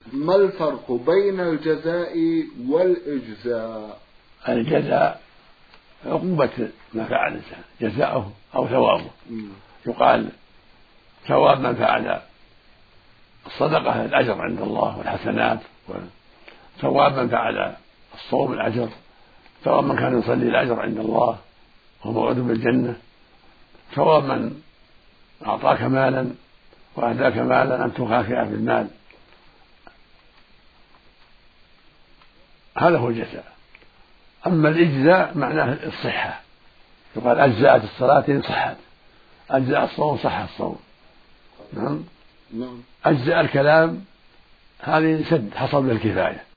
ما الفرق بين الجزاء والإجزاء؟ الجزاء عقوبة ما فعل الإنسان، جزاؤه أو ثوابه. يقال ثواب من فعل الصدقة الأجر عند الله والحسنات، وثواب من فعل الصوم الأجر، ثواب من كان يصلي الأجر عند الله وهو موعود بالجنة، ثواب من أعطاك مالا وأهداك مالا أن تكافئه بالمال. هذا هو الجزاء. أما الإجزاء معناه الصحة، يقال أجزأت الصلاة إن صحت، أجزأ الصوم صح الصوم. نعم. أجزاء الكلام هذه سد حصل للكفاية.